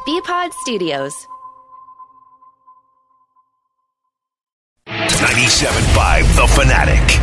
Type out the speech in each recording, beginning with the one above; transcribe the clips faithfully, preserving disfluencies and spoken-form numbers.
B-Pod Studios. ninety-seven point five The Fanatic.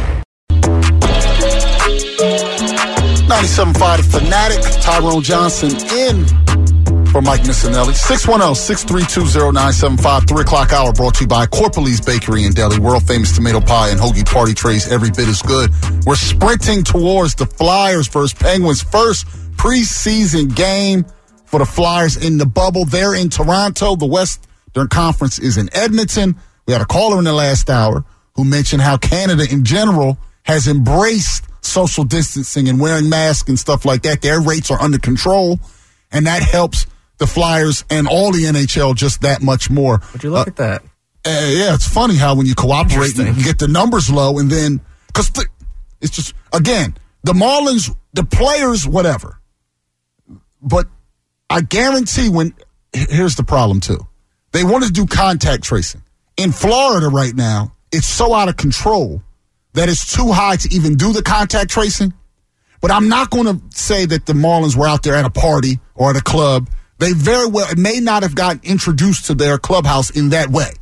ninety-seven point five The Fanatic. Tyrone Johnson in for Mike Missinelli. six one zero, six three two, zero nine seven five. three o'clock hour brought to you by Corporalee's Bakery and Deli. World famous tomato pie and hoagie party trays. Every bit is good. We're sprinting towards the Flyers versus Penguins. First preseason game for the Flyers in the bubble. They're in Toronto. The Western Conference is in Edmonton. We had a caller in the last hour who mentioned how Canada in general has embraced social distancing and wearing masks and stuff like that. Their rates are under control, and that helps the Flyers and all the N H L just that much more. Would you look uh, at that? Uh, yeah, it's funny how when you cooperate, you get the numbers low, and then, because th- it's just, again, the Marlins, the players, whatever. But I guarantee when, here's the problem too. They want to do contact tracing. In Florida right now, it's so out of control that it's too high to even do the contact tracing. But I'm not going to say that the Marlins were out there at a party or at a club. They very well, it may not have gotten introduced to their clubhouse in that way.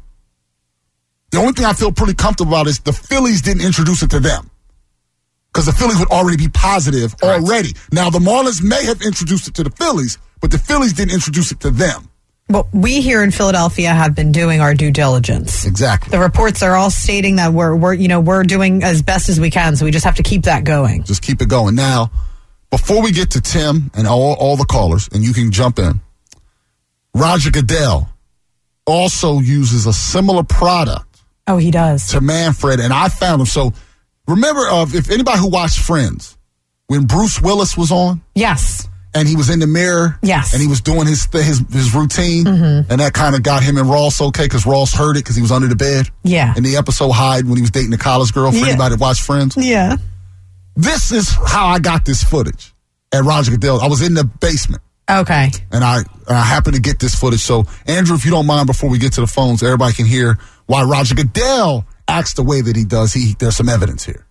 The only thing I feel pretty comfortable about is the Phillies didn't introduce it to them. Because the Phillies would already be positive Correct. already. Now, the Marlins may have introduced it to the Phillies, but the Phillies didn't introduce it to them. Well, we here in Philadelphia have been doing our due diligence. Exactly. The reports are all stating that we're, we're, you know, we're doing as best as we can, so we just have to keep that going. Just keep it going. Now, before we get to Tim and all, all the callers, and you can jump in, Roger Goodell also uses a similar product. Oh, he does. To Manfred, and I found him. So, remember, uh, if anybody who watched Friends, when Bruce Willis was on? Yes. And he was in the mirror. Yes. And he was doing his his his routine. Mm-hmm. And that kind of got him and Ross okay because Ross heard it because he was under the bed. Yeah. In the episode Hyde when he was dating the college girl. For yeah. anybody that watched Friends. Yeah. This is how I got this footage at Roger Goodell. I was in the basement. Okay. And I, and I happened to get this footage. So, Andrew, if you don't mind, before we get to the phones, everybody can hear why Roger Goodell acts the way that he does. He There's some evidence here.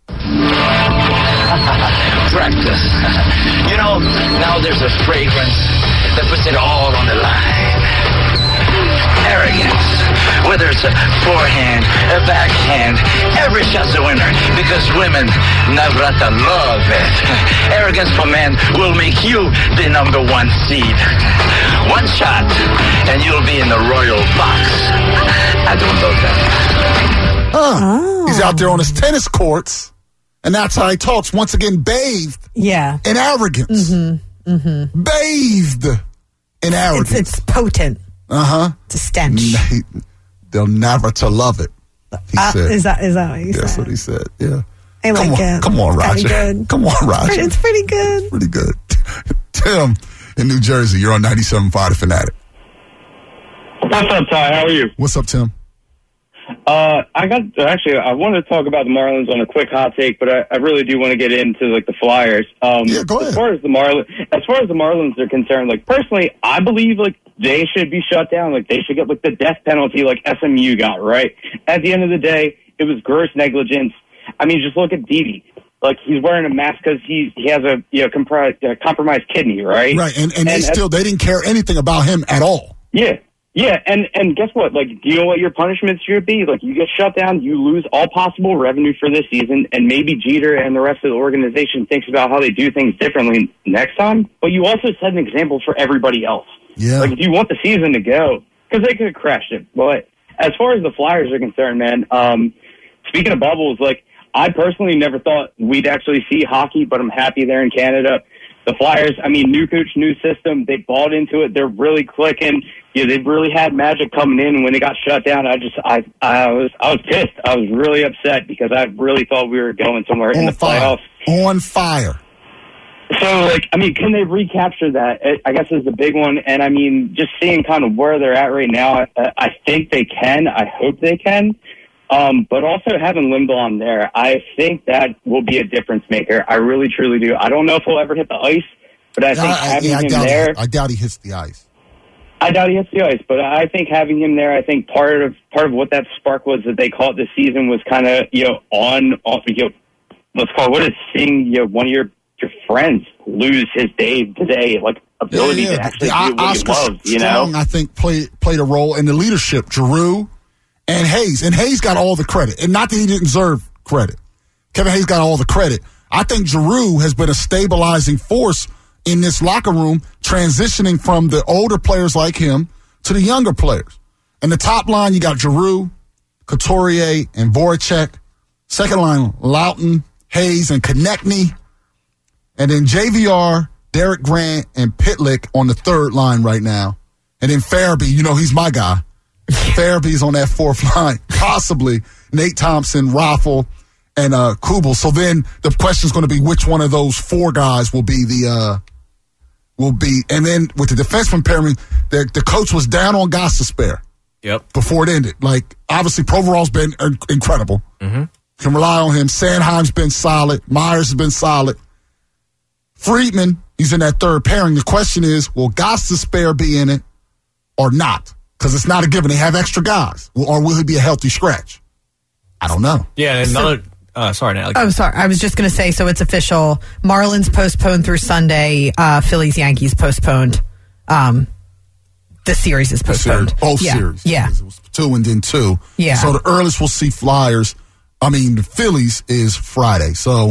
Practice. You know, now there's a fragrance that puts it all on the line. Arrogance. Whether it's a forehand, a backhand, every shot's a winner because women, Navrata, love it. Arrogance for men will make you the number one seed. One shot, and you'll be in the royal box. I don't love that. Huh. Oh. He's out there on his tennis courts. And that's how he talks. Once again, bathed yeah. in arrogance. Mm-hmm. Mm-hmm. Bathed in arrogance. It's, it's potent. Uh-huh. It's a stench. He, they'll never to love it, he uh, said. Is that is that what you That's said? what he said, yeah. I like come on, it. Come on, Roger. Good. Come on, Roger. It's pretty good. It's pretty good. Tim, in New Jersey, you're on ninety-seven point five The Fanatic. What's up, Ty? How are you? What's up, Tim? Uh, I got actually. I wanted to talk about the Marlins on a quick hot take, but I, I really do want to get into like the Flyers. Um, yeah, go ahead. As far as the Marlins, as far as the Marlins are concerned, like personally, I believe like they should be shut down. Like they should get like the death penalty, like S M U got. Right. At the end of the day, it was gross negligence. I mean, just look at Didi. Like he's wearing a mask because he he has a you know compri- uh, compromised kidney. Right. Right, and and, and they and, still they didn't care anything about him at all. Yeah. Yeah, and, and guess what? Like, do you know what your punishment should be? Like, you get shut down, you lose all possible revenue for this season, and maybe Jeter and the rest of the organization thinks about how they do things differently next time. But you also set an example for everybody else. Yeah. Like, if you want the season to go, because they could have crashed it. But as far as the Flyers are concerned, man, um, speaking of bubbles, like, I personally never thought we'd actually see hockey, but I'm happy they're in Canada. The Flyers, I mean, new coach, new system. They bought into it. They're really clicking. Yeah, they've really had magic coming in. And when they got shut down, I just, I, I was, I was pissed. I was really upset because I really thought we were going somewhere in the playoffs. On fire. So, like, I mean, can they recapture that? I guess is the big one. And I mean, just seeing kind of where they're at right now, I, I think they can. I hope they can. Um, but also having Lindblom there, I think that will be a difference maker. I really, truly do. I don't know if he'll ever hit the ice, but I think I, having yeah, I him doubt there, he, I doubt he hits the ice. I doubt he hits the ice, but I think having him there, I think part of part of what that spark was that they caught this season was kind of you know on off you know let's call it what is seeing you know one of your your friends lose his day-to-day like ability yeah, yeah. to actually the, do what Oscar he loves. You Strong, know, I think played played a role in the leadership. Giroux and Hayes, and Hayes got all the credit, and not that he didn't deserve credit. Kevin Hayes got all the credit. I think Giroux has been a stabilizing force in this locker room, transitioning from the older players like him to the younger players. And the top line, you got Giroux, Couturier, and Voracek. Second line, Loughton, Hayes, and Konechny. And then J V R, Derek Grant, and Pitlick on the third line right now. And then Farabee, you know, he's my guy. Farabee's on that fourth line. Possibly Nate Thompson, Raffle, and uh, Kubel. So then the question is going to be which one of those four guys will be the uh, will be. And then with the defenseman pairing, the, the coach was down on Gostisbehere. Yep. Before it ended, like obviously Provoral's been uh, incredible. Mm-hmm. Can rely on him. Sandheim's been solid. Myers has been solid. Friedman, he's in that third pairing. The question is, will Gostisbehere be in it or not? Because it's not a given. They have extra guys. Or will he be a healthy scratch? I don't know. Yeah, and another... Uh, sorry, Natalie. Oh, sorry. I was just going to say, so it's official. Marlins postponed through Sunday. Uh, Phillies, Yankees postponed. Um, the series is postponed. Series, both yeah. series. Yeah. It was two and then two. Yeah. So the earliest we'll see Flyers, I mean, the Phillies is Friday. So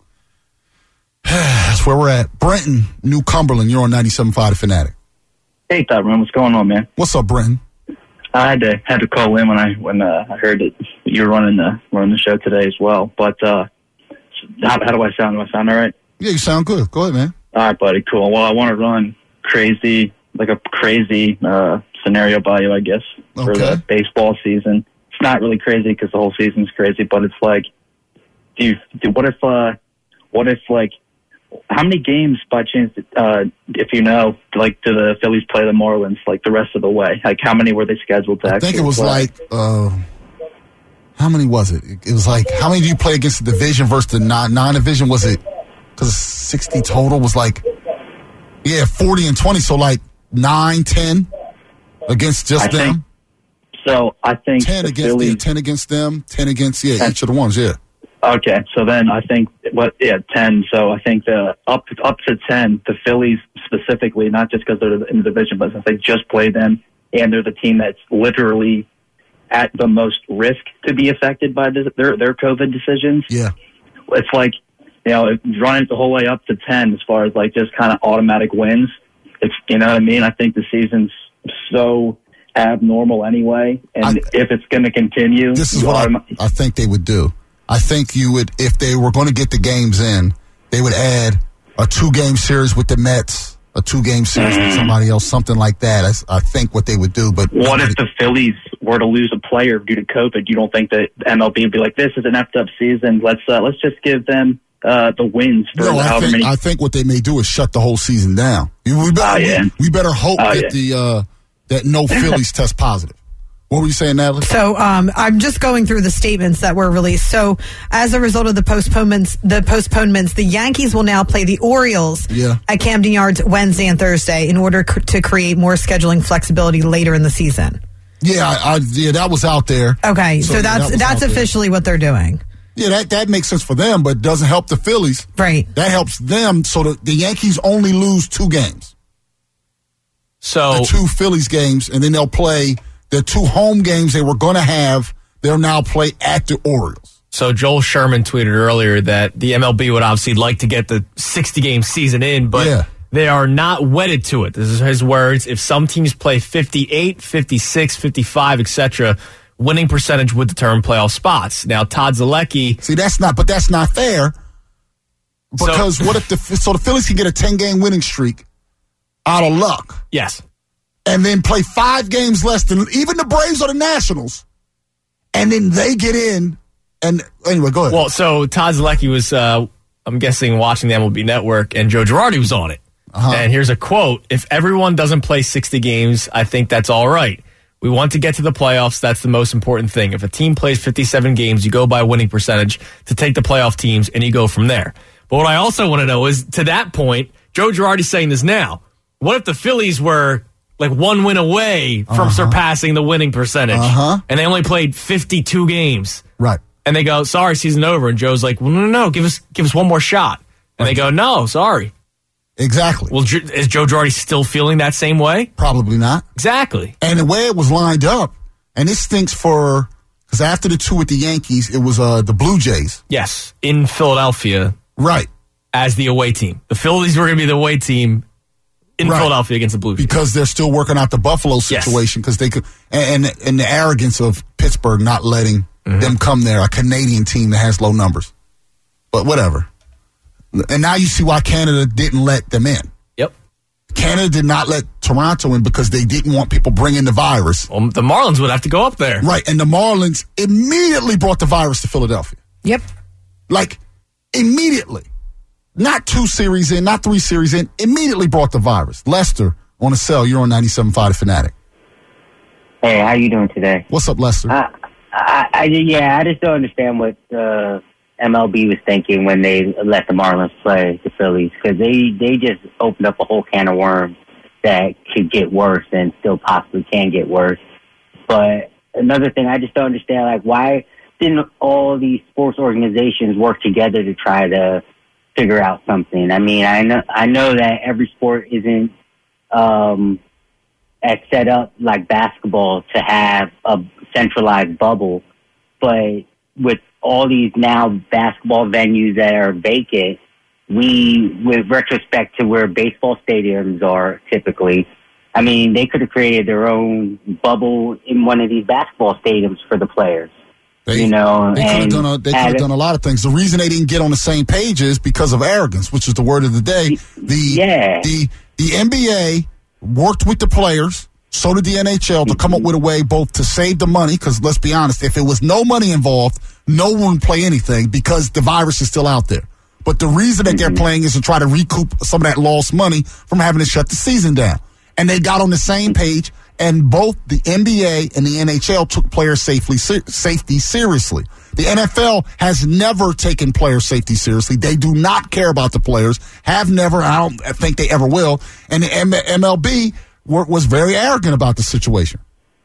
that's where we're at. Brenton, New Cumberland, you're on ninety-seven point five The Fanatic. hey, Tyrone, what's going on, man? What's up, Brenton? I had to had to call in when I when uh, I heard that you were running the running the show today as well. But uh, how, how do I sound? Do I sound all right? Yeah, you sound good. Go ahead, man. All right, buddy. Cool. Well, I want to run crazy, like a crazy uh, scenario by you, I guess, for Okay. the baseball season. It's not really crazy because the whole season's crazy, but it's like, do you? Do, what if? Uh, what if like? How many games, by chance, uh, if you know, like, do the Phillies play the Marlins, like, the rest of the way? Like, how many were they scheduled to I actually think it was play? like, uh, how many was it? It was like, how many do you play against the division versus the non- non-division? Was it, because sixty total was like, yeah, forty and twenty, so like nine, ten against just I them? think, so, I think ten the against, Phillies... yeah, ten against them, ten against, yeah, ten. each of the ones, yeah. Okay, so then I think what yeah ten. So I think the up up to ten, the Phillies specifically, not just because they're in the division, but since they just played them and they're the team that's literally at the most risk to be affected by this, their their COVID decisions. Yeah. It's like, you know, running it the whole way up to ten as far as like just kind of automatic wins. It's, you know what I mean. I think the season's so abnormal anyway, and I, if it's going to continue, This is you what autom- I, I think they would do. I think you would, if they were going to get the games in, they would add a two-game series with the Mets, a two-game series Mm-hmm. with somebody else, something like that. That's, I think what they would do. But what if the Phillies were to lose a player due to COVID? You don't think that the M L B would be like, this is an effed up season. Let's uh, let's just give them uh, the wins for No, I however think, many. I think what they may do is shut the whole season down. We better, Oh, yeah. we, we better hope Oh, that yeah. the uh, that no Phillies test positive. What were you saying, Natalie? So um, I'm just going through the statements that were released. So as a result of the postponements, the postponements, the Yankees will now play the Orioles Yeah. at Camden Yards Wednesday and Thursday in order c- to create more scheduling flexibility later in the season. Yeah, I, I, yeah, that was out there. Okay, so, yeah, that's that was that's out there. officially what they're doing, Yeah, that, that makes sense for them, but doesn't help the Phillies. right? That helps them, so the, the Yankees only lose two games. So The two Phillies games, and then they'll play the two home games they were going to have. They'll now play at the Orioles. So Joel Sherman tweeted earlier that the M L B would obviously like to get the sixty-game season in, but Yeah. they are not wedded to it. This is his words. If some teams play fifty-eight, fifty-six, fifty-five, et cetera, winning percentage would determine playoff spots. Now, Todd Zalecki, See, that's not, but that's not fair. So- Because what if the so the Phillies can get a ten-game winning streak out of luck, yes, and then play five games less than even the Braves or the Nationals, and then they get in. And anyway, go ahead. well, so Todd Zalecki was, uh, I'm guessing, watching the M L B Network, and Joe Girardi was on it. Uh-huh. And here's a quote: "If everyone doesn't play sixty games, I think that's all right. We want to get to the playoffs. That's the most important thing. If a team plays fifty-seven games, you go by winning percentage to take the playoff teams, and you go from there." But what I also want to know is, to that point, Joe Girardi's saying this now. What if the Phillies were like one win away from Uh-huh. surpassing the winning percentage, Uh-huh. and they only played fifty-two games? right. And they go, sorry, season over. And Joe's like, well, no, no, no, give us, give us one more shot. And they go, no, sorry. Exactly. Well, is Joe Girardi still feeling that same way? Probably not. Exactly. And the way it was lined up, and this stinks for, because after the two with the Yankees, it was uh, the Blue Jays. Yes, in Philadelphia. Right. As the away team. The Phillies were going to be the away team in right. Philadelphia against the Blue Jays. Because they're still working out the Buffalo situation, because yes. they could, and, and, and the arrogance of Pittsburgh not letting mm-hmm. them come there, a Canadian team that has low numbers. But whatever. And now you see why Canada didn't let them in. Yep. Canada did not let Toronto in because they didn't want people bringing the virus. Well, the Marlins would have to go up there. Right, and the Marlins immediately brought the virus to Philadelphia. Yep. Like, immediately. Not two series in, not three series in, immediately brought the virus. Lester, on the cell, you're on ninety-seven point five The Fanatic. Hey, how you doing today? What's up, Lester? Uh, I, I, yeah, I just don't understand what uh, M L B was thinking when they let the Marlins play the Phillies, because they, they just opened up a whole can of worms that could get worse and still possibly can get worse. But another thing, I just don't understand, like, why didn't all these sports organizations work together to try to figure out something? I mean, I know I know that every sport isn't um, as set up like basketball to have a centralized bubble, but with all these now basketball venues that are vacant, we, with retrospect to where baseball stadiums are typically, I mean, they could have created their own bubble in one of these basketball stadiums for the players. They, you know, they could have done a, they could have done a lot of things. The reason they didn't get on the same page is because of arrogance, which is the word of the day. The yeah. the the N B A worked with the players, so did the N H L, to come up with a way both to save the money, because let's be honest, if it was no money involved, no one would play anything because the virus is still out there. But the reason that mm-hmm. they're playing is to try to recoup some of that lost money from having to shut the season down. And they got on the same page, and both the N B A and the N H L took player safely, safety seriously. The N F L has never taken player safety seriously. They do not care about the players, have never, I don't think they ever will. And the M L B were, was very arrogant about the situation.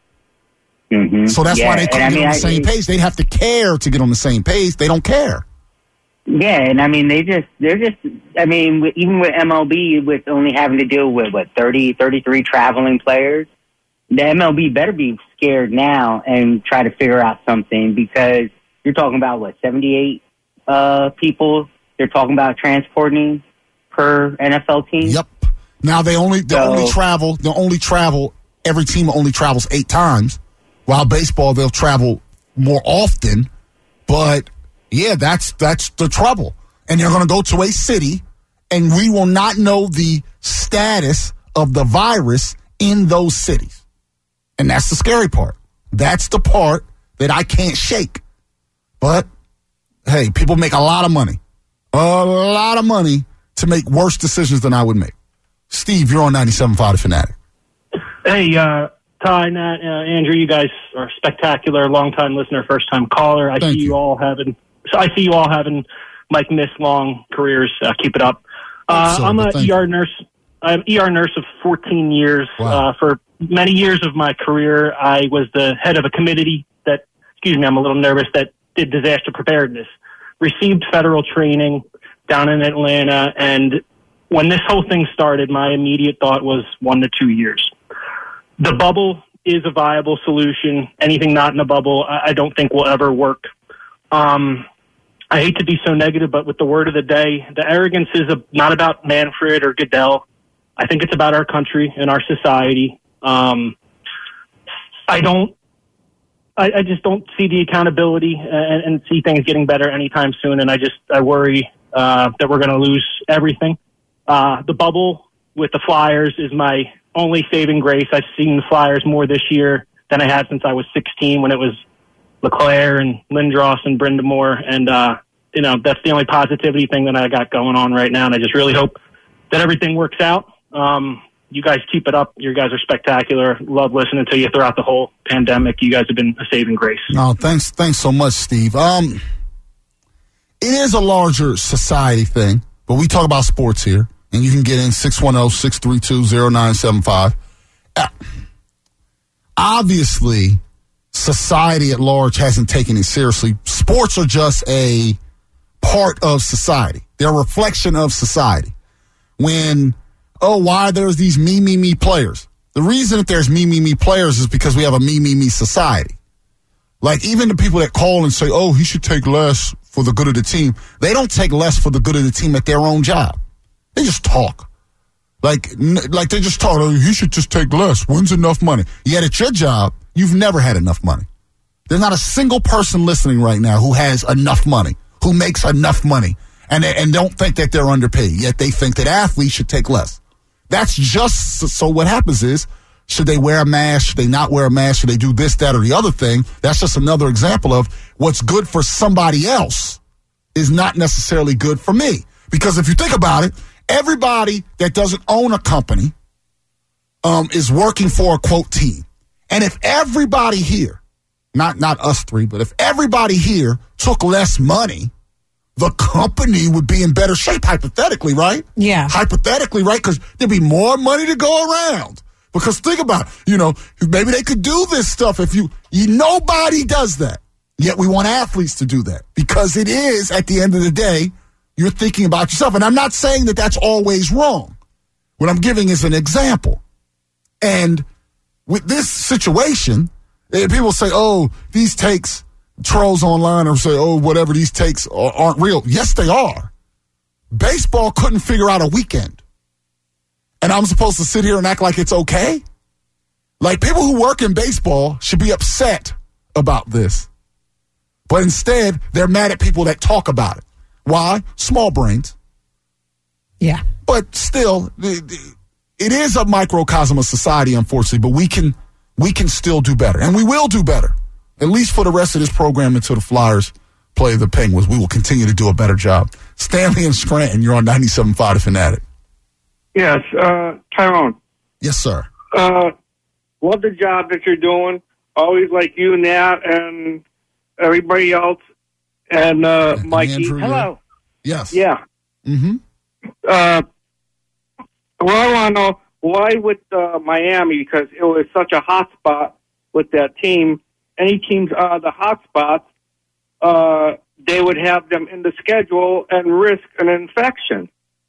Mm-hmm. So that's yeah, why they couldn't I get mean, on the I, same page. They'd have to care to get on the same page. They don't care. Yeah, and I mean, they just, they're just, I mean, even with M L B, with only having to deal with, what, thirty, thirty-three traveling players, the M L B better be scared now and try to figure out something, because you're talking about, what, seventy-eight uh, people they're talking about transporting per N F L team? Yep. Now, they only, they so, only travel, they only travel, every team only travels eight times, while baseball, they'll travel more often, but yeah, that's that's the trouble. And they're going to go to a city, and we will not know the status of the virus in those cities. And that's the scary part. That's the part that I can't shake. But, hey, people make a lot of money. A lot of money to make worse decisions than I would make. Steve, you're on ninety-seven point five The Fanatic. Hey, uh, Ty, Nat, uh, Andrew, you guys are spectacular. Long-time listener, first-time caller. I Thank see you. you all having... So I see you all having Mike Miss long careers. Uh, keep it up. Uh, so, I'm a E E R you. nurse. I'm an E R nurse of fourteen years. Wow. Uh, for many years of my career, I was the head of a committee that, excuse me, I'm a little nervous, that did disaster preparedness. Received federal training down in Atlanta, and when this whole thing started, my immediate thought was one to two years. The bubble is a viable solution. Anything not in a bubble, I, I don't think will ever work. Um, I hate to be so negative, but with the word of the day, the arrogance is a, not about Manfred or Goodell. I think it's about our country and our society. Um, I don't, I, I just don't see the accountability and, and see things getting better anytime soon. And I just, I worry, uh, that we're going to lose everything. Uh, the bubble with the Flyers is my only saving grace. I've seen the Flyers more this year than I had since I was sixteen, when it was LeClaire and Lindros and Brindamore. And, uh, you know, that's the only positivity thing that I got going on right now. And I just really hope that everything works out. Um, you guys keep it up. You guys are spectacular. Love listening to you throughout the whole pandemic. You guys have been a saving grace. No, thanks. Thanks so much, Steve. Um, it is a larger society thing, but we talk about sports here, and you can get in six one zero, six three two, zero nine seven five. Uh, obviously, society at large hasn't taken it seriously. Sports are just a part of society. They're a reflection of society. when, oh, why there's these me, me, me players. The reason that there's me, me, me players is because we have a me, me, me society. Like, even the people that call and say, oh, he should take less for the good of the team, they don't take less for the good of the team at their own job. They just talk. Like, like they just talk, oh, he should just take less. When's enough money? Yet at your job, you've never had enough money. There's not a single person listening right now who has enough money, who makes enough money, and, and don't think that they're underpaid, yet they think that athletes should take less. That's just, so what happens is, should they wear a mask? Should they not wear a mask? Should they do this, that, or the other thing? That's just another example of what's good for somebody else is not necessarily good for me. Because if you think about it, everybody that doesn't own a company um, is working for a, quote, team. And if everybody here, not not us three, but if everybody here took less money, the company would be in better shape, hypothetically, right? Yeah. Hypothetically, right? Because there'd be more money to go around. Because think about it, you know, maybe they could do this stuff if you, you, nobody does that. Yet we want athletes to do that. Because it is, at the end of the day, you're thinking about yourself. And I'm not saying that that's always wrong. What I'm giving is an example. And with this situation, people say, oh, these takes, trolls online or say, oh, whatever, these takes aren't real. Yes, they are. Baseball couldn't figure out a weekend. And I'm supposed to sit here and act like it's okay? Like, people who work in baseball should be upset about this. But instead, they're mad at people that talk about it. Why? Small brains. Yeah. But still, it is a microcosm of society, unfortunately, but we can we can still do better. And we will do better, at least for the rest of this program until the Flyers play the Penguins. We will continue to do a better job. Stanley and Scranton, you're on ninety-seven point five The Fanatic. Yes, uh, Tyrone. Yes, sir. Uh, love the job that you're doing. Always like you, Nat, and everybody else, and uh, And Mikey. Andrew, Hello. Yes. Yeah. Mm-hmm. Uh, well, I want to know why with uh, Miami, because it was such a hot spot with that team. Any teams out of the hot spots, uh, they would have them in the schedule and risk an infection.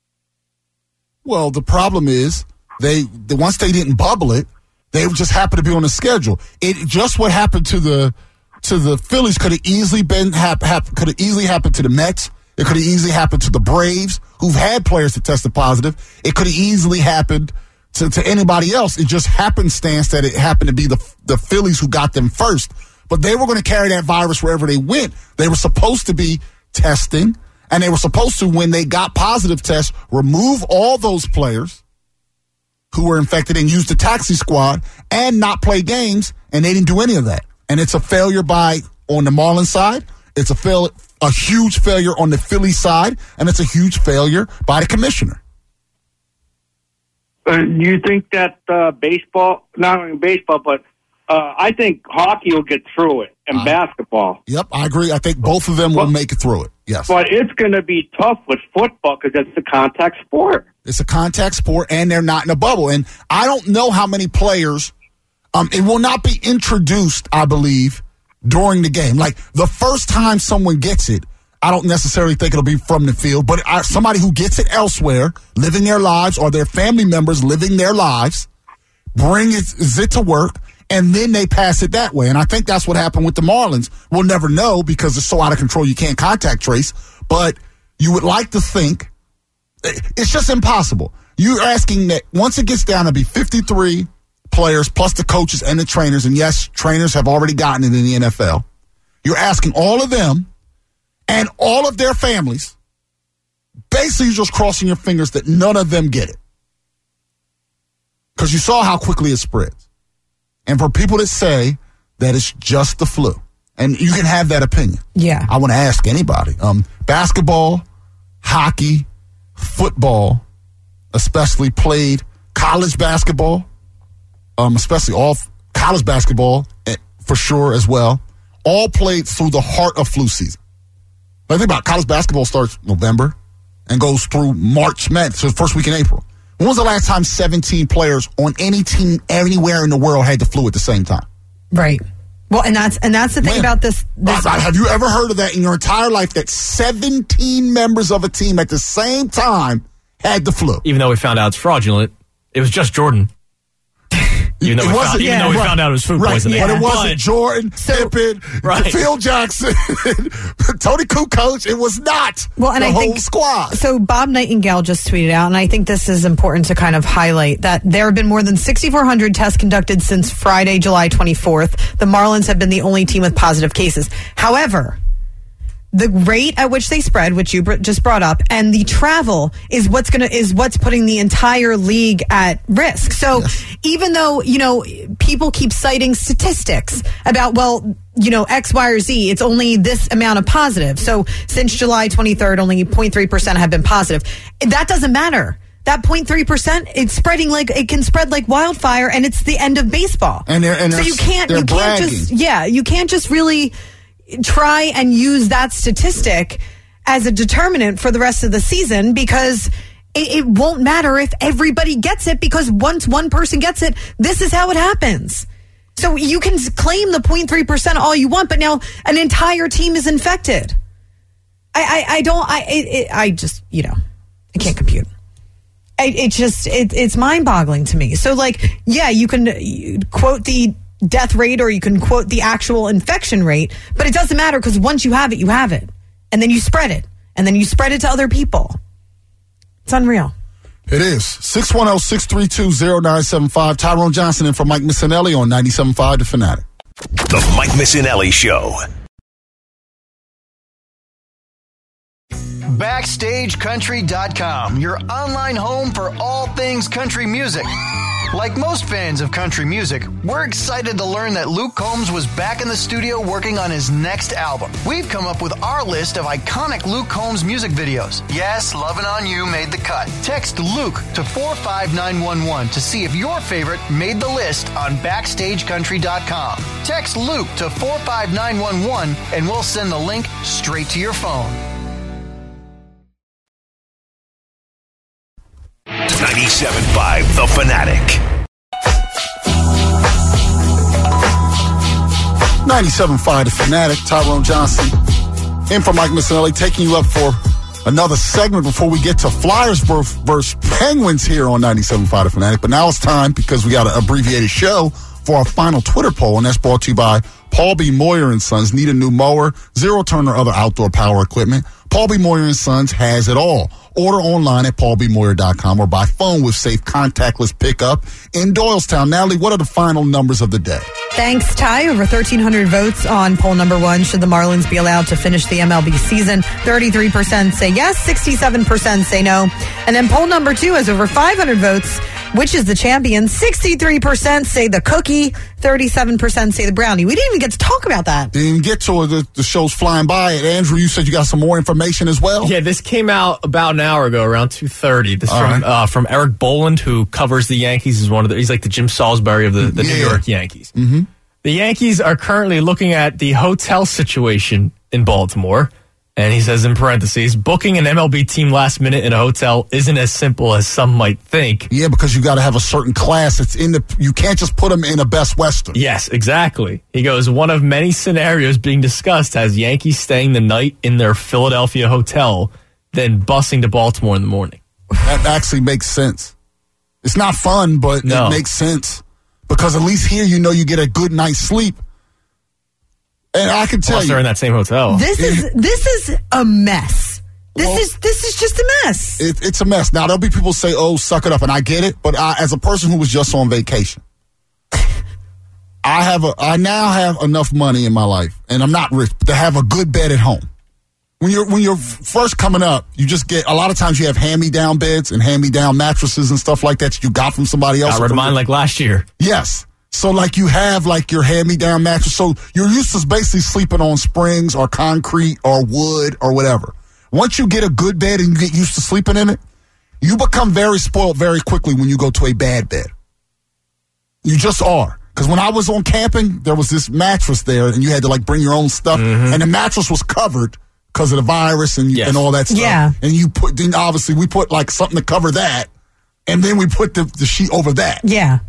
Well, the problem is they the, once they didn't bubble it, they just happened to be on the schedule. It just what happened to the to the Phillies could have easily been hap, hap, could have easily happened to the Mets. It could have easily happened to the Braves, who've had players that tested positive. It could have easily happened to, to anybody else. It just happenstance that it happened to be the the Phillies who got them first. But they were going to carry that virus wherever they went. They were supposed to be testing. And they were supposed to, when they got positive tests, remove all those players who were infected and use the taxi squad and not play games, and they didn't do any of that. And it's a failure by, on the Marlins side, it's a fail, a huge failure on the Philly side, and it's a huge failure by the commissioner. Uh, do you think that uh, baseball, not only baseball, but uh, I think hockey will get through it, and uh, basketball. Yep, I agree. I think both of them will well, make it through it. Yes. But it's going to be tough with football because it's a contact sport. It's a contact sport, and they're not in a bubble. And I don't know how many players, um, it will not be introduced, I believe, during the game. Like, the first time someone gets it, I don't necessarily think it'll be from the field, but I, somebody who gets it elsewhere, living their lives, or their family members living their lives, bring it, it to work, and then they pass it that way. And I think that's what happened with the Marlins. We'll never know because it's so out of control you can't contact trace. But you would like to think it's just impossible. You're asking that once it gets down to be fifty-three players plus the coaches and the trainers, and yes, trainers have already gotten it in the N F L. You're asking all of them and all of their families, basically you're just crossing your fingers that none of them get it. Because you saw how quickly it spreads. And for people that say that it's just the flu, and you can have that opinion. Yeah. I want to ask anybody. Um, basketball, hockey, football, especially played college basketball, um, especially all college basketball for sure as well, all played through the heart of flu season. But think about it, college basketball starts November and goes through March, Madness, so the first week in April. When was the last time seventeen players on any team anywhere in the world had the flu at the same time? Right. Well, and that's and that's the thing when? about this. this uh, have you ever heard of that in your entire life, that seventeen members of a team at the same time had the flu. Even though we found out it's fraudulent, it was just Jordan. Even though, it we, wasn't, found, even yeah, though we right, found out it was food right, poisoning. But it wasn't but, Jordan, so, Pippen, right. Phil Jackson, Tony Kukoc. It was not well, and the I whole think, squad. So Bob Nightingale just tweeted out, and I think this is important to kind of highlight, that there have been more than six thousand four hundred tests conducted since Friday, July twenty-fourth. The Marlins have been the only team with positive cases. However, the rate at which they spread, which you br- just brought up, and the travel is what's going to is what's putting the entire league at risk. So yes. even though, you know, people keep citing statistics about, well, you know, X, Y, or Z, it's only this amount of positive. So since July twenty-third, only zero point three percent have been positive. That doesn't matter. That zero point three percent, it's spreading like, it can spread like wildfire, and it's the end of baseball. And they're, and so you can't, they're you can't bragging. just, yeah, you can't just really try and use that statistic as a determinant for the rest of the season, because it, it won't matter if everybody gets it, because once one person gets it, this is how it happens. So you can claim the zero point three percent all you want, but now an entire team is infected. I, I, I don't, I, it, it, I just, you know, I can't compute. I, it just, it, it's mind boggling to me. So like, yeah, you can you quote the death rate, or you can quote the actual infection rate, but it doesn't matter, because once you have it, you have it. And then you spread it. And then you spread it to other people. It's unreal. It is. six one zero, six three two, zero nine seven five. Tyrone Johnson in for Mike Missinelli on ninety-seven point five The Fanatic. The Mike Missinelli Show. Backstage Country dot com, your online home for all things country music. Like most fans of country music, we're excited to learn that Luke Combs was back in the studio working on his next album. We've come up with our list of iconic Luke Combs music videos. Yes, Lovin' On You made the cut. Text Luke to four five nine one one to see if your favorite made the list on Backstage Country dot com. Text Luke to four five nine one one and we'll send the link straight to your phone. ninety-seven point five The Fanatic. ninety-seven point five The Fanatic. Tyrone Johnson in for Mike Missinelli, taking you up for another segment before we get to Flyers versus Penguins here on ninety-seven point five The Fanatic. But now it's time, because we got an abbreviated show, for our final Twitter poll, and that's brought to you by Paul B. Moyer and Sons. Need a new mower, zero turn, or other outdoor power equipment? Paul B. Moyer and Sons has it all. Order online at paul b moyer dot com or by phone with safe contactless pickup in Doylestown. Natalie, what are the final numbers of the day? Thanks, Ty. Over thirteen hundred votes on poll number one. Should the Marlins be allowed to finish the M L B season? thirty-three percent say yes, sixty-seven percent say no. And then poll number two has over five hundred votes. Which is the champion? sixty-three percent say the cookie, thirty-seven percent say the brownie. We didn't even get to talk about that. Didn't even get to it. The, the show's flying by. Andrew, you said you got some more information as well? Yeah, this came out about an hour ago, around two thirty. This All from right. uh, from Eric Boland, who covers the Yankees. Is one of the, he's like the Jim Salisbury of the, the Yeah. New York Yankees. Mm-hmm. The Yankees are currently looking at the hotel situation in Baltimore. And he says in parentheses, booking an M L B team last minute in a hotel isn't as simple as some might think. Yeah, because you got to have a certain class. It's in the. You can't just put them in a Best Western. Yes, exactly. He goes, one of many scenarios being discussed has Yankees staying the night in their Philadelphia hotel, then busing to Baltimore in the morning. That actually makes sense. It's not fun, but No. it makes sense. Because at least here you know you get a good night's sleep. And I can tell Plus, you. they're in that same hotel. This is this is a mess. This Well, is this is just a mess. It, it's a mess. Now, there'll be people say, oh, suck it up, and I get it, but I, as a person who was just on vacation, I have a, I now have enough money in my life, and I'm not rich, to have a good bed at home. When you're when you're first coming up, you just get, a lot of times you have hand-me-down beds and hand-me-down mattresses and stuff like that you got from somebody else. Got rid of mine like last year. Yes. So, like, you have, like, your hand-me-down mattress. So, you're used to basically sleeping on springs or concrete or wood or whatever. Once you get a good bed and you get used to sleeping in it, you become very spoiled very quickly when you go to a bad bed. You just are. Because when I was on camping, there was this mattress there, and you had to, like, bring your own stuff. Mm-hmm. And the mattress was covered because of the virus and, Yes. and all that stuff. Yeah. And you put, then obviously, we put, like, something to cover that, and then we put the, the sheet over that. Yeah.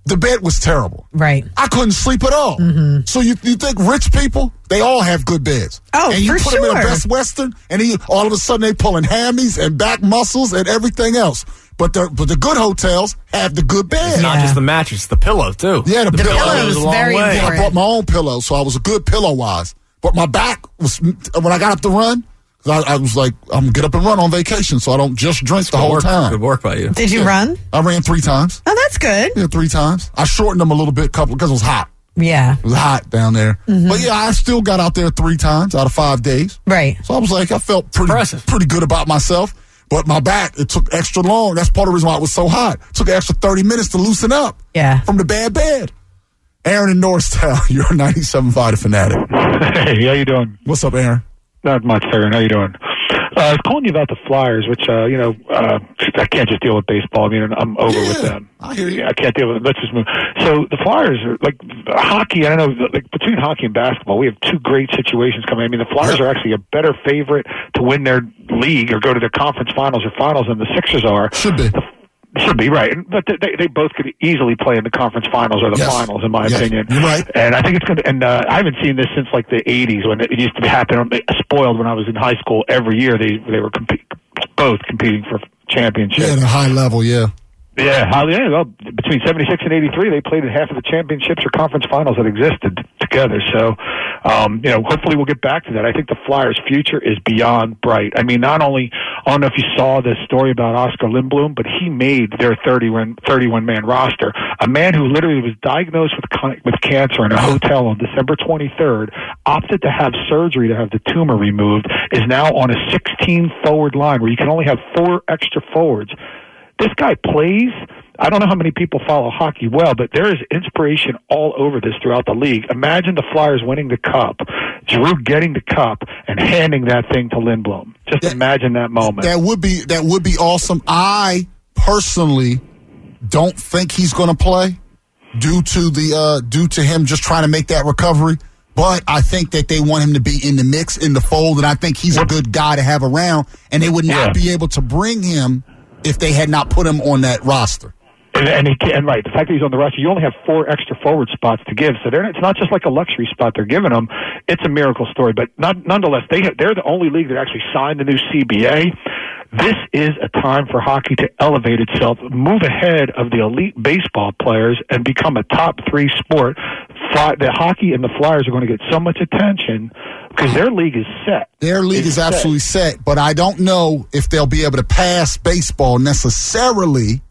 the bed was terrible. Right. I couldn't sleep at all. Mm-hmm. So you you think rich people, they all have good beds. Oh, and you for put sure. them in a Best Western, and he, all of a sudden they pulling hammies and back muscles and everything else. But the but the good hotels have the good beds. It's not Yeah. just the mattress, the pillow, too. Yeah, the, the pillow, pillow is goes a long very way. important. I brought my own pillow, so I was a good pillow-wise. But my back was, when I got up to run, I, I was like, I'm going to get up and run on vacation, so I don't just drink the Good whole work. time. Good work by you. Did you Yeah. run? I ran three times. Oh, that's good. Yeah, three times. I shortened them a little bit, couple because it was hot. Yeah. It was hot down there. Mm-hmm. But yeah, I still got out there three times out of five days. Right. So I was like, I felt pretty Impressive. pretty good about myself. But my back, it took extra long. That's part of the reason why it was so hot. It took an extra thirty minutes to loosen up Yeah. from the bad bed. Aaron in Norristown, you're a ninety-seven point five The Fanatic. Hey, how you doing? What's up, Aaron? Not much, Aaron. How you doing? Uh, I was calling you about the Flyers, which, uh, you know, uh, I can't just deal with baseball. I mean, I'm over Yeah, with them. I hear you. I can't deal with it. Let's just move. So the Flyers are like hockey. I don't know, like between hockey and basketball, we have two great situations coming. I mean, the Flyers Yeah. are actually a better favorite to win their league or go to their conference finals or finals than the Sixers are. Should be. Should be, right. But they, they both could easily play in the conference finals or the Yes. finals, in my Yes. opinion. You're right. And I think it's going to, and uh, I haven't seen this since like the eighties when it used to happen. Spoiled when I was in high school. Every year they they were comp- both competing for championships. Yeah, at a high level, yeah. Yeah, how, yeah, well, between seventy-six and eighty-three, they played in half of the championships or conference finals that existed together. So, um, you know, hopefully we'll get back to that. I think the Flyers' future is beyond bright. I mean, not only, I don't know if you saw the story about Oscar Lindblom, but he made their thirty-one, thirty-one man roster. A man who literally was diagnosed with with cancer in a hotel on December twenty-third, opted to have surgery to have the tumor removed, is now on a sixteen forward line where you can only have four extra forwards. This guy plays. I don't know how many people follow hockey well, but there is inspiration all over this throughout the league. Imagine the Flyers winning the cup, Drew getting the cup, and handing that thing to Lindblom. Just That- imagine that moment. That would be that would be awesome. I personally don't think he's going to play due to the uh, due to him just trying to make that recovery. But I think that they want him to be in the mix, in the fold, and I think he's a good guy to have around. And they would not Yeah. be able to bring him if they had not put him on that roster. And, and he can, and right, the fact that he's on the roster, you only have four extra forward spots to give, so they're, it's not just like a luxury spot they're giving him. It's a miracle story, but not, nonetheless, they have, they're the only league that actually signed the new C B A. This is a time for hockey to elevate itself, move ahead of the elite baseball players, and become a top three sport. Fly, the hockey and the Flyers are going to get so much attention because their league is set. Their league It's is set. absolutely set, but I don't know if they'll be able to pass baseball necessarily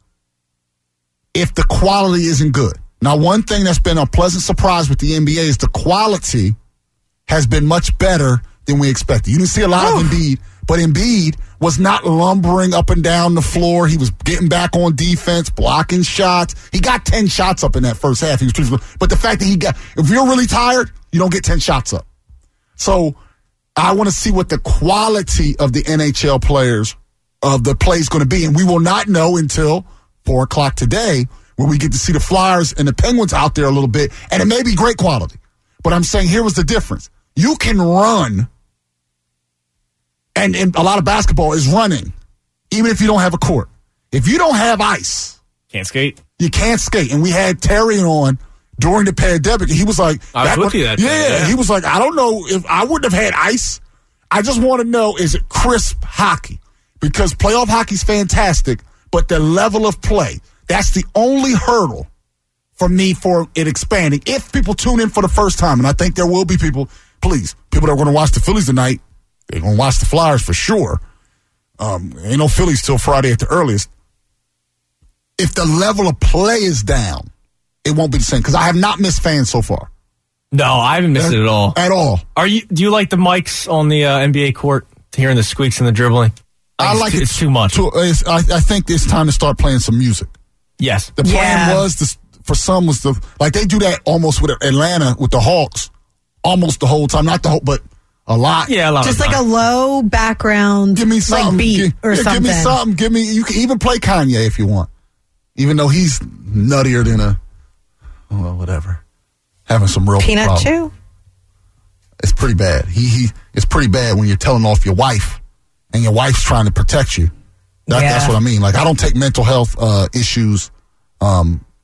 if the quality isn't good. Now, one thing that's been a pleasant surprise with the N B A is the quality has been much better than we expected. You didn't see a lot of Embiid, but Embiid was not lumbering up and down the floor. He was getting back on defense, blocking shots. He got ten shots up in that first half. He was pretty, but the fact that he got, if you're really tired, you don't get ten shots up. So I want to see what the quality of the N H L players of the play is going to be, and we will not know until four o'clock today, when we get to see the Flyers and the Penguins out there a little bit, and it may be great quality. But I'm saying here was the difference. You can run, and, and a lot of basketball is running, even if you don't have a court. If you don't have ice, Can't skate. you can't skate. And we had Terry on during the pandemic, and he was like, I was that with was- you that yeah, day, yeah. he was like, I don't know if I wouldn't have had ice. I just want to know, is it crisp hockey? Because playoff hockey's fantastic, but the level of play, that's the only hurdle for me for it expanding. If people tune in for the first time, and I think there will be people, please, people that are going to watch the Phillies tonight, they're going to watch the Flyers for sure. Um, ain't no Phillies till Friday at the earliest. If the level of play is down, it won't be the same, because I have not missed fans so far. No, I haven't missed it at all. At all. Are you? Do you like the mics on the uh, N B A court, hearing the squeaks and the dribbling? I it's like too, it. It's too much. To, it's, I, I think it's time to start playing some music. Yes. The plan Yeah. was, to, for some, was the like they do that almost with Atlanta with the Hawks, almost the whole time. Not the whole, but a lot. Yeah, a lot. Just of like a time. low background, Give me something. like beat Gi- or yeah, something. Give me something. Give me. You can even play Kanye if you want, even though he's nuttier than a, well, whatever. Having some real Peanut problems. chew. It's pretty bad. He he. It's pretty bad when you're telling off your wife, and your wife's trying to protect you. That, Yeah. That's what I mean. Like, I don't take mental health uh, issues. Um,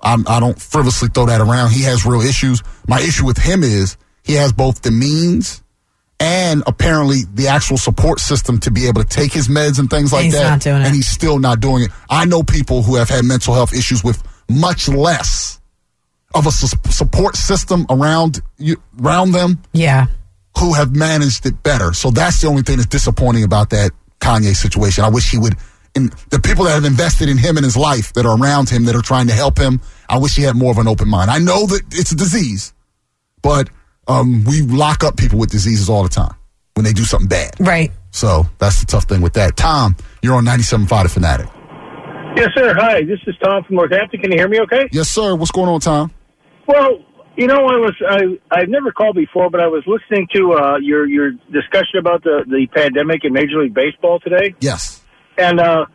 I'm, I don't frivolously throw that around. He has real issues. My issue with him is he has both the means and apparently the actual support system to be able to take his meds and things like he's that. Not doing it. And he's still not doing it. I know people who have had mental health issues with much less of a su- support system around you, around them. Yeah. Who have managed it better. So that's the only thing that's disappointing about that Kanye situation. I wish he would, and the people that have invested in him and his life that are around him that are trying to help him, I wish he had more of an open mind. I know that it's a disease, but um, we lock up people with diseases all the time when they do something bad. Right. So that's the tough thing with that. Tom, you're on ninety-seven point five The Fanatic. Yes, sir. Hi, this is Tom from Northampton. Can you hear me okay? Yes, sir. What's going on, Tom? Well, you know, I was I I've never called before, but I was listening to uh, your your discussion about the, the pandemic in Major League Baseball today. Yes. And uh,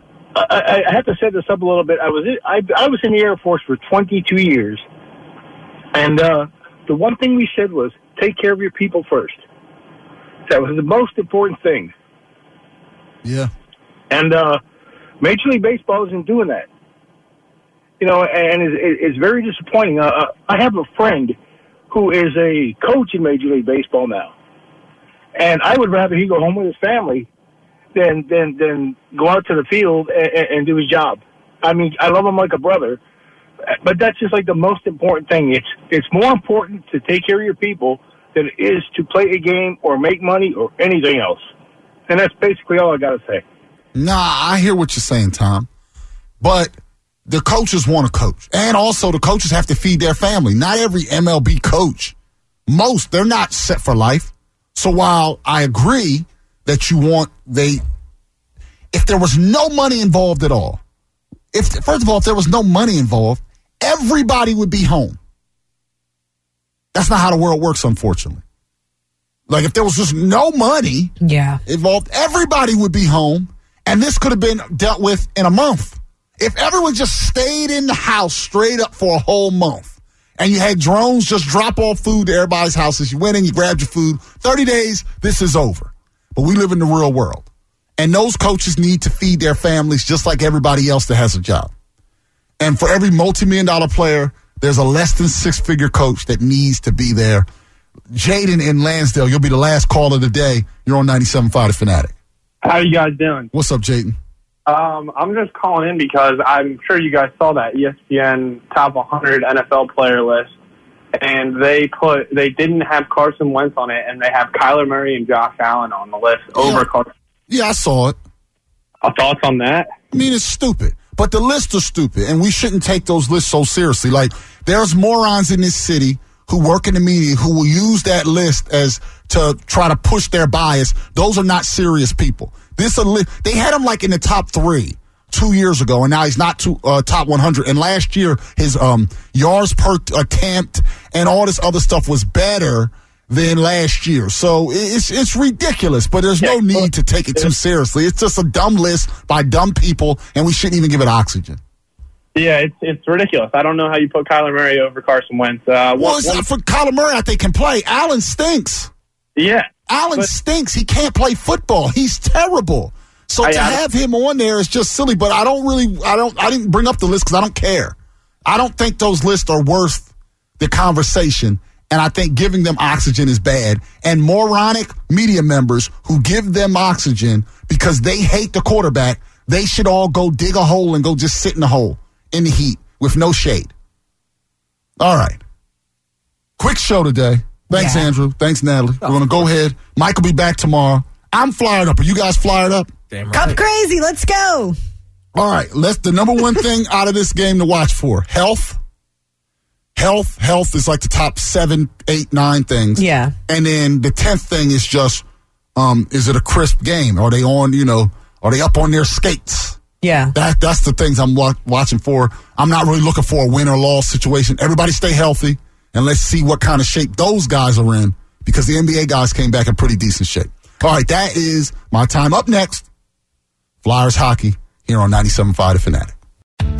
I, I have to set this up a little bit. I was in, I, I was in the Air Force for twenty-two years, and uh, the one thing we said was take care of your people first. That was the most important thing. Yeah. And uh, Major League Baseball isn't doing that. You know, and it's, it's very disappointing. Uh, I have a friend who is a coach in Major League Baseball now, and I would rather he go home with his family than than than go out to the field and, and do his job. I mean, I love him like a brother, but that's just like the most important thing. It's it's more important to take care of your people than it is to play a game or make money or anything else. And that's basically all I got to say. Nah, I hear what you're saying, Tom, but the coaches want to coach. And also the coaches have to feed their family. Not every M L B coach, most, they're not set for life. So while I agree that you want, they, if there was no money involved at all, if first of all, if there was no money involved, everybody would be home. That's not how the world works, unfortunately. Like if there was just no money yeah. involved, everybody would be home. And this could have been dealt with in a month. If everyone just stayed in the house straight up for a whole month and you had drones just drop off food to everybody's houses, you went in, you grabbed your food, thirty days, this is over. But we live in the real world. And those coaches need to feed their families just like everybody else that has a job. And for every multi-million dollar player, there's a less than six-figure coach that needs to be there. Jaden in Lansdale, you'll be the last call of the day. You're on ninety-seven point five The Fanatic. How you guys doing? What's up, Jaden? Um, I'm just calling in because I'm sure you guys saw that E S P N top one hundred N F L player list, and they put they didn't have Carson Wentz on it, and they have Kyler Murray and Josh Allen on the list yeah. over Carson. Yeah, I saw it. Uh, thoughts on that? I mean, it's stupid, but the lists are stupid, and we shouldn't take those lists so seriously. Like, there's morons in this city who work in the media who will use that list as to try to push their bias. Those are not serious people. This a li- they had him like in the top three two years ago, and now he's not to, uh, top one hundred. And last year, his um, yards per attempt and all this other stuff was better than last year. So it's it's ridiculous, but there's no need to take it too seriously. It's just a dumb list by dumb people, and we shouldn't even give it oxygen. Yeah, it's it's ridiculous. I don't know how you put Kyler Murray over Carson Wentz. Uh, well, one, it's one, not for Kyler Murray, I think, can play. Allen stinks. Yeah. Allen but, stinks. He can't play football. He's terrible. So I, to I, have him on there is just silly, but I don't really, I don't, I didn't bring up the list because I don't care. I don't think those lists are worth the conversation, and I think giving them oxygen is bad. And moronic media members who give them oxygen because they hate the quarterback, they should all go dig a hole and go just sit in the hole in the heat with no shade. All right. Quick show today. Thanks, yeah. Andrew. Thanks, Natalie. Oh, We're going to go ahead. Mike will be back tomorrow. I'm fired up. Are you guys fired up? Damn right. Come crazy. Let's go. All right. Let's the number one thing out of this game to watch for. Health. Health. Health is like the top seven, eight, nine things. Yeah. And then the tenth thing is just, um, is it a crisp game? Are they on, you know, are they up on their skates? Yeah. That That's the things I'm wa- watching for. I'm not really looking for a win or loss situation. Everybody stay healthy. And let's see what kind of shape those guys are in, because the N B A guys came back in pretty decent shape. All right, that is my time. Up next, Flyers hockey here on ninety-seven point five The Fanatic.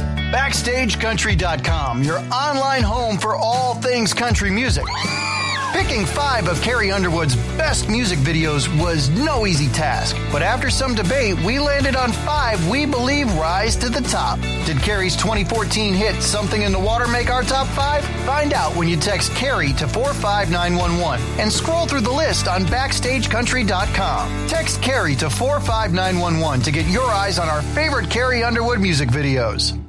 Backstage Country dot com, your online home for all things country music. Picking five of Carrie Underwood's best music videos was no easy task, but after some debate, we landed on five we believe rise to the top. Did Carrie's twenty fourteen hit Something in the Water make our top five? Find out when you text Carrie to four five nine one one and scroll through the list on backstage country dot com. Text Carrie to four five nine one one to get your eyes on our favorite Carrie Underwood music videos.